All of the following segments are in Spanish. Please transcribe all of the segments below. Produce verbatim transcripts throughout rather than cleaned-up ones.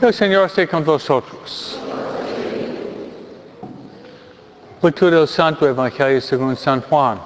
El Señor esté con vosotros. Lectura del Santo Evangelio según San Juan.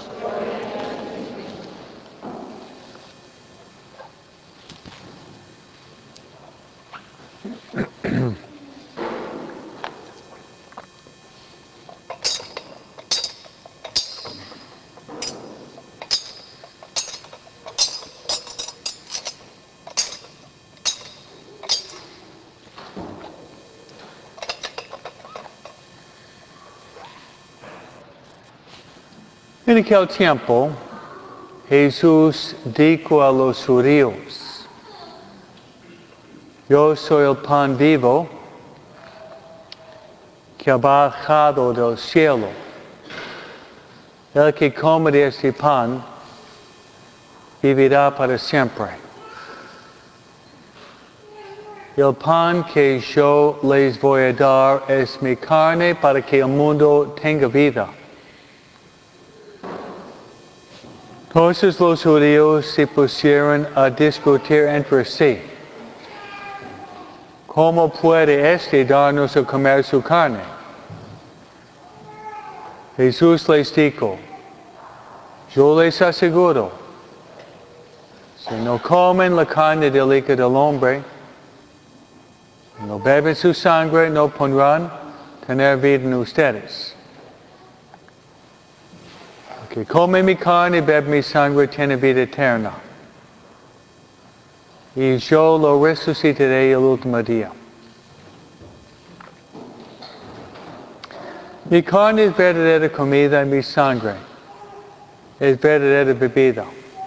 En aquel tiempo, Jesús dijo a los judíos: Yo soy el pan vivo que ha bajado del cielo. El que come de este pan vivirá para siempre. El pan que yo les voy a dar es mi carne para que el mundo tenga vida. Entonces los judíos se pusieron a discutir entre sí: ¿Cómo puede éste darnos a comer su carne? Jesús les dijo: Yo les aseguro, si no comen la carne del Hijo del Hombre, no beben su sangre, no podrán tener vida en ustedes. El que come mi carne y bebe mi sangre tiene vida eterna, y yo lo resucitaré el último día. Mi carne es verdadera comida y mi sangre es verdadera bebida.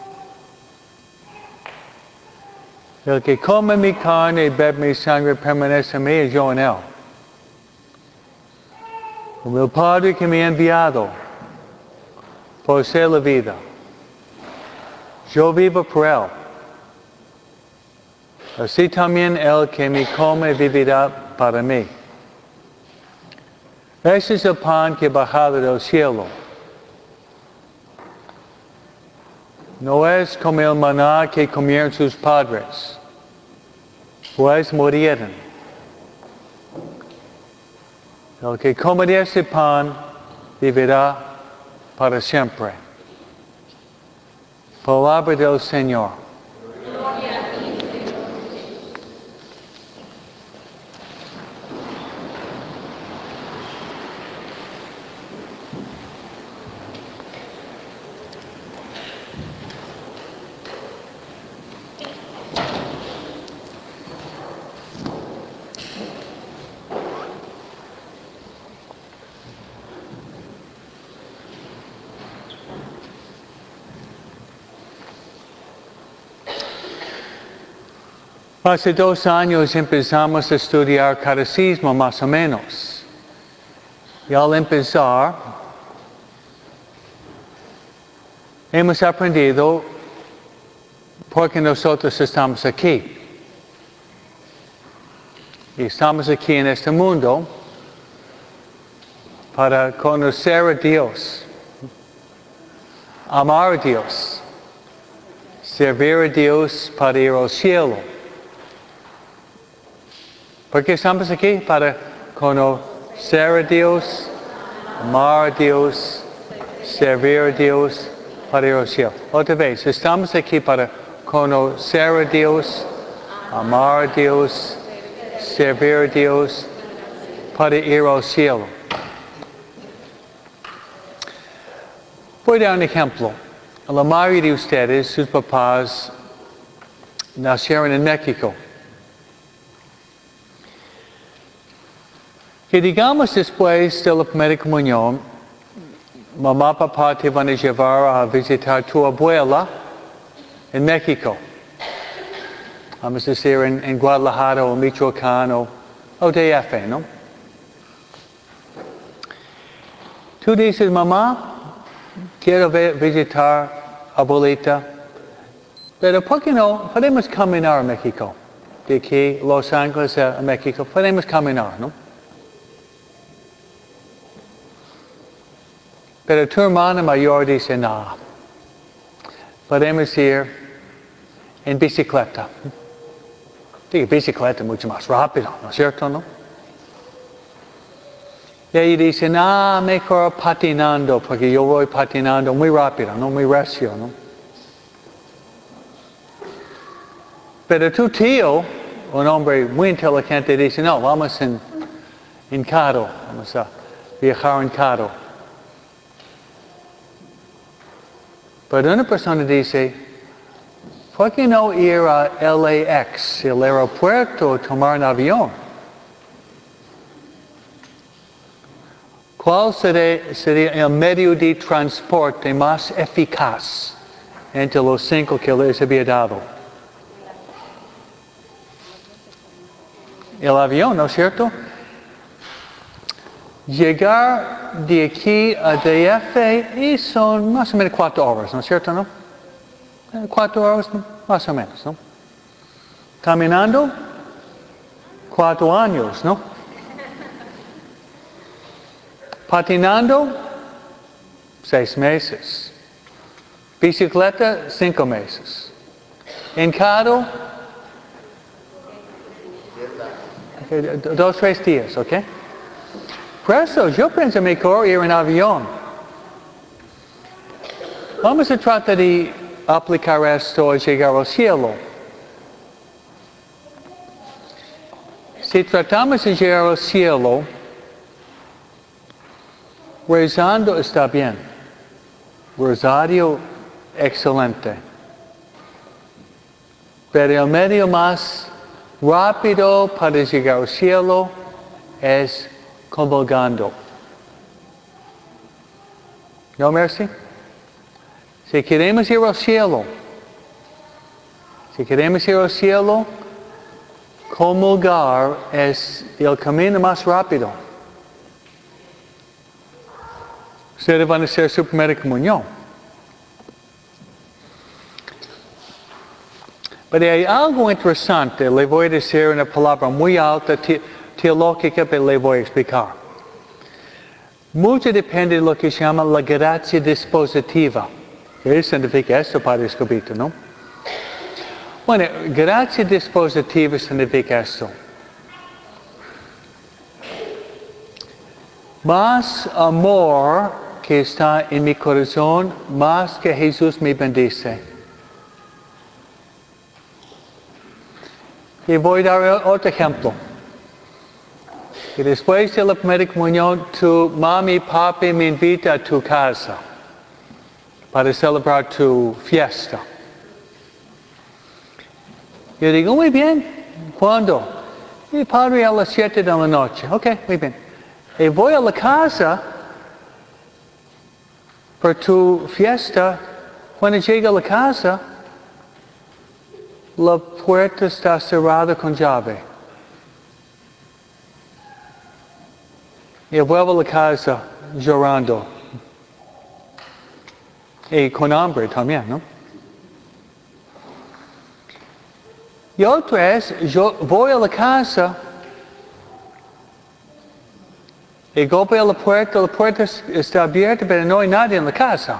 El que come mi carne y bebe mi sangre permanece en mí y yo en él. Como el Padre que me ha enviado posee la vida, yo vivo por él. Así también el que me come vivirá para mí. Ese es el pan que ha bajado del cielo. No es como el maná que comieron sus padres, pues murieron. El que come de ese pan vivirá para siempre. Palabra del Señor. Hace dos años empezamos a estudiar catecismo más o menos. Y al empezar, hemos aprendido por qué nosotros estamos aquí. Y estamos aquí en este mundo para conocer a Dios, amar a Dios, servir a Dios para ir al cielo. ¿Por qué estamos aquí? Para conocer a Dios, amar a Dios, servir a Dios, para ir al cielo. Otra vez, estamos aquí para conocer a Dios, amar a Dios, servir a Dios, para ir al cielo. Voy a dar un ejemplo. La mayoría de ustedes, sus papás, nacieron en México. Que digamos después de la primera comunión, mamá y papá te van a llevar a visitar a tu abuela en México. Vamos a decir en, en Guadalajara o Michoacán o, o D F, ¿no? Tú dices: mamá, quiero ver, visitar a abuelita, pero ¿por qué no? Podemos caminar a México. De aquí, Los Ángeles a México, podemos caminar, ¿no? Pero tu hermana mayor dice: no, podemos ir en bicicleta. Digo, bicicleta mucho más rápido, ¿no es cierto, no? Y ahí dicen, ah, mejor patinando, porque yo voy patinando muy rápido, no muy recio, ¿no? Pero tu tío, un hombre muy inteligente, dice, no, vamos en, en carro, vamos a viajar en carro. Pero una persona dice, ¿por qué no ir a L A X, el aeropuerto, tomar un avión? ¿Cuál sería, sería el medio de transporte más eficaz entre los cinco que les había dado? El avión, ¿no es cierto? Llegar de aquí a D F y son más o menos cuatro horas, ¿no es cierto, no? Cuatro horas más o menos, ¿no? Caminando, cuatro años, ¿no? Patinando, seis meses. Bicicleta, cinco meses. En carro, okay, dos, tres días, ¿ok? Por eso yo pienso mejor ir en avión. Vamos a tratar de aplicar esto a llegar al cielo. Si tratamos de llegar al cielo, rezando está bien. Rosario, excelente. Pero el medio más rápido para llegar al cielo es cabalgando. ¿No, Mercy? Si queremos ir al cielo, si queremos ir al cielo, comulgar es el camino más rápido. Ustedes van a hacer su primera comunión. Pero hay algo interesante, le voy a decir una palabra muy alta, te teológica, pero le voy a explicar. Mucho depende de lo que se llama la gracia dispositiva. ¿Qué significa esto, Padre Escobito, no? Bueno, gracia dispositiva significa esto. Más amor que está en mi corazón, más que Jesús me bendice. Y voy a dar otro ejemplo. Y después de la primera comunión, tu mami y papi me invitan a tu casa para celebrar tu fiesta. Yo digo, muy bien, ¿cuándo? Mi padre a las siete de la noche. Ok, muy bien. Y voy a la casa por tu fiesta. Cuando llego a la casa, la puerta está cerrada con llave. Y vuelvo a la casa llorando. Y con hambre también, ¿no? Y otra vez, yo voy a la casa y golpeo a la puerta, la puerta está abierta, pero no hay nadie en la casa.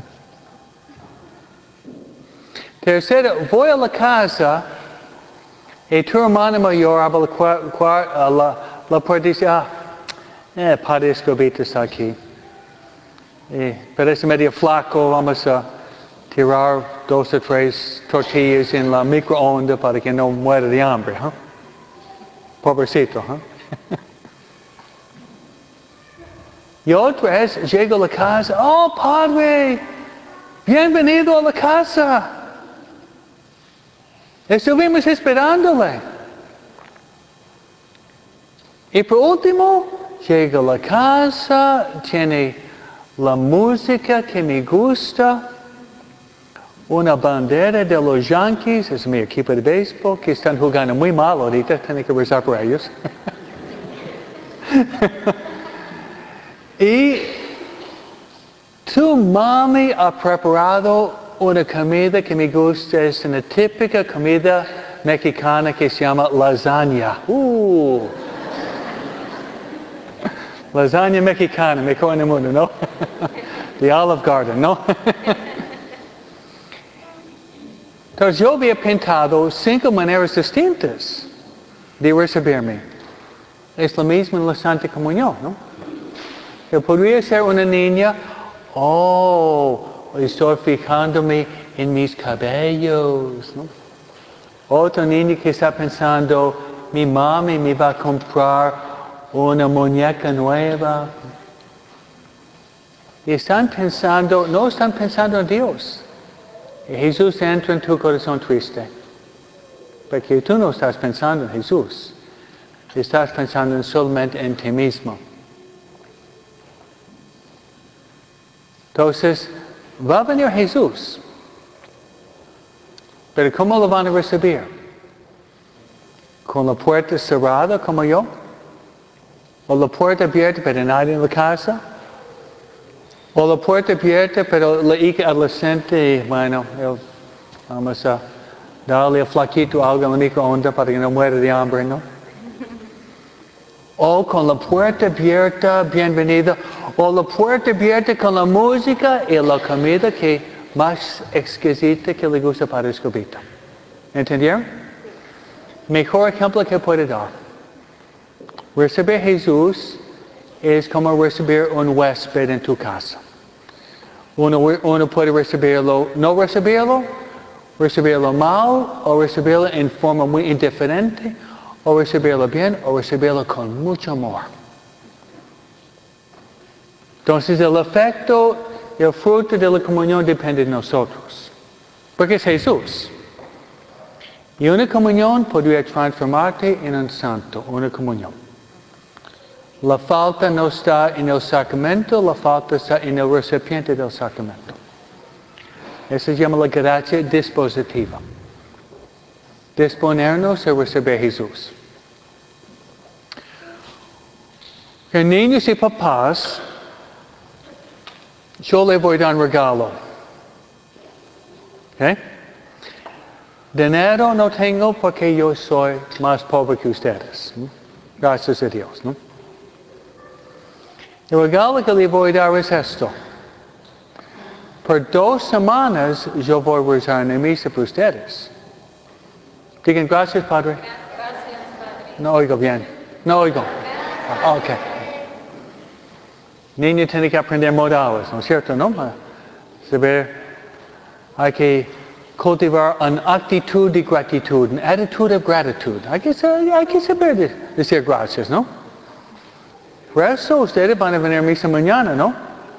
Tercero, voy a la casa y tu hermano mayor abre la, la, la puerta y dice, ah, eh, Padre Escobito está aquí. Y parece medio flaco, vamos a tirar dos o tres tortillas en la microondas para que no muera de hambre. ¿eh? Pobrecito. ¿eh? Y otra vez llego a la casa, oh Padre, bienvenido a la casa. Estuvimos esperándole. Y por último, llego a la casa, tiene la música que me gusta, una bandera de los Yankees, es mi equipo de béisbol, que están jugando muy mal ahorita, tengo que rezar por ellos. Y tu mami ha preparado una comida que me gusta, es una típica comida mexicana que se llama lasagna. Uh. Lasagna mexicana, mejor en el mundo, ¿no? De Olive Garden, ¿no? Entonces yo había pintado cinco maneras distintas de recibirme. Es lo mismo en la Santa Comunión, ¿no? Yo podría ser una niña, oh, estoy fijándome en mis cabellos, ¿no? Otro niño que está pensando, mi mami me va a comprar una muñeca nueva. Y están pensando, no están pensando en Dios. Y Jesús entra en tu corazón triste. Porque tú no estás pensando en Jesús. Estás pensando solamente en ti mismo. Entonces, va a venir Jesús. Pero ¿cómo lo van a recibir? ¿Con la puerta cerrada como yo? ¿O la puerta abierta pero nadie en la casa? ¿O la puerta abierta pero la hija adolescente, bueno, él, vamos a darle al flaquito algo en la microondas para que no muera de hambre, ¿no? O con la puerta abierta, bienvenida. O la puerta abierta con la música y la comida que más exquisita que le gusta para Escobito. ¿Entendieron? Mejor ejemplo que puede dar. Recibir a Jesús es como recibir un huésped en tu casa. Uno, uno puede recibirlo, no recibirlo, recibirlo mal, o recibirlo en forma muy indiferente, o recibirlo bien, o recibirlo con mucho amor. Entonces el efecto, el fruto de la comunión depende de nosotros. Porque es Jesús. Y una comunión podría transformarte en un santo, una comunión. La falta no está en el sacramento, la falta está en el recipiente del sacramento. Eso se llama la gracia dispositiva. Disponernos a recibir a Jesús. Que niños y papás, yo le voy a dar un regalo. ¿Ok? Dinero no tengo porque yo soy más pobre que ustedes. ¿No? Gracias a Dios, ¿no? El regalo que le voy a dar es esto. Por dos semanas yo voy a rezar en misa por ustedes. Digan gracias, Padre. Gracias, Padre. No oigo bien. No oigo. Ah, ok. Niño tiene que aprender modales, ¿no es cierto? ¿No? Saber, hay que cultivar una actitud de gratitud, una actitud de gratitud. Hay que, hay que saber de, decir gracias, ¿no? Por eso ustedes van a venir a misa mañana, ¿no?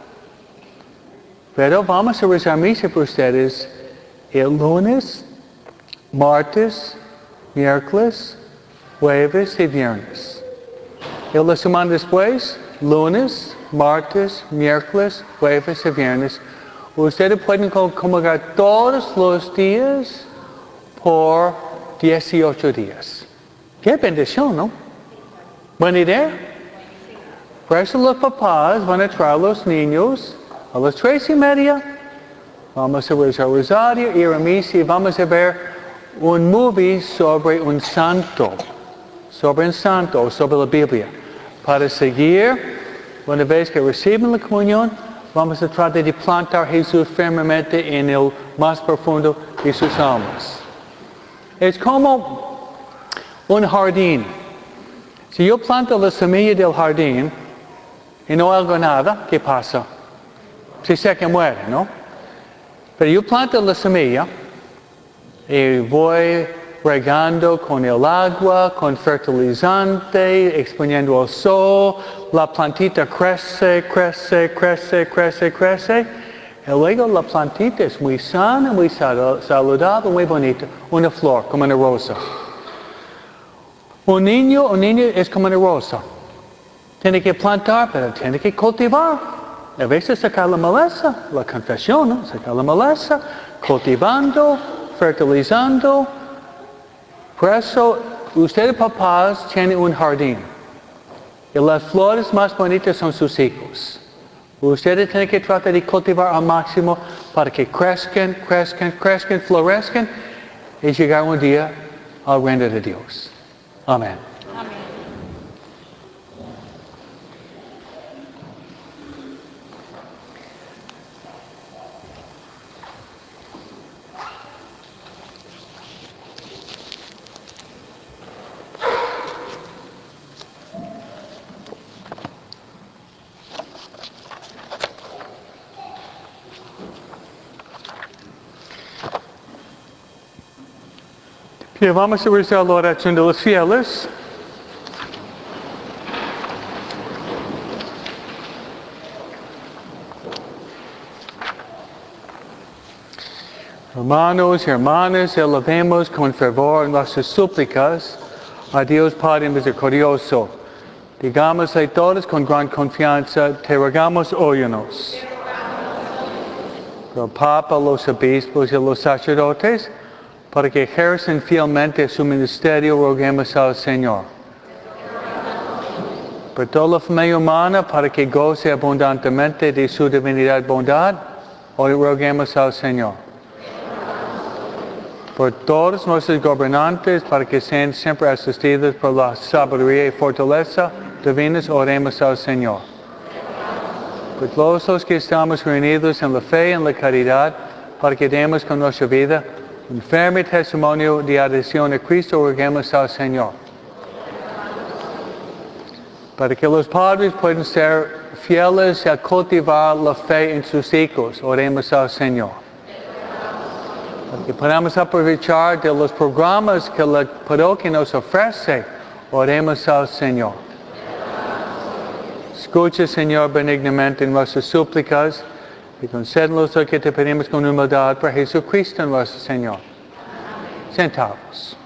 Pero vamos a rezar misa por ustedes el lunes, martes, miércoles, jueves y viernes. Y la semana después, lunes, martes, miércoles, jueves y viernes. Ustedes pueden comulgar todos los días por dieciocho días. ¡Qué bendición!, ¿no? ¿Buena idea? Por eso los papás van a traer a los niños a las tres y media. Vamos a rezar rosario, ir a misa y vamos a ver un movie sobre un santo. Sobre un santo o sobre la Biblia. Para seguir, una vez que reciben la comunión, vamos a tratar de plantar a Jesús firmemente en el más profundo de sus almas. Es como un jardín. Si yo planto la semilla del jardín y no hago nada, ¿qué pasa? Se seca y muere, ¿no? Pero yo planto la semilla y voy regando con el agua, con fertilizante, exponiendo al sol, la plantita crece, crece, crece, crece, crece, y luego la plantita es muy sana, muy saludable, muy bonita, una flor, como una rosa. Un niño, un niño es como una rosa. Tiene que plantar, pero tiene que cultivar. A veces sacar la maleza, la confesión, ¿no? Sacar la maleza, cultivando, fertilizando. Por eso, ustedes papás tienen un jardín. Y las flores más bonitas son sus hijos. Ustedes tienen que tratar de cultivar al máximo para que crezcan, crezcan, crezcan, florezcan y llegar un día al reino de Dios. Amén. Amén. Y vamos a rezar la oración de los fieles. Hermanos y hermanas, elevemos con fervor nuestras súplicas a Dios Padre misericordioso. Digámosle todos con gran confianza, te rogamos, óyenos. El Papa, los obispos y los sacerdotes, para que ejerzan fielmente su ministerio, roguemos al Señor. Por toda la familia humana, para que goce abundantemente de su divinidad bondad, hoy roguemos al Señor. Por todos nuestros gobernantes, para que sean siempre asistidos por la sabiduría y fortaleza divinas, oremos al Señor. Por todos los que estamos reunidos en la fe y en la caridad, para que demos con nuestra vida un firme testimonio de adhesión a Cristo, roguemos al Señor. Para que los padres puedan ser fieles a cultivar la fe en sus hijos, oremos al Señor. Para que podamos aprovechar de los programas que la parroquia nos ofrece, oremos al Señor. Escucha, Señor, benignamente nuestras súplicas y concédenos lo que te pedimos con humildad por Jesucristo nuestro Señor. Sentados.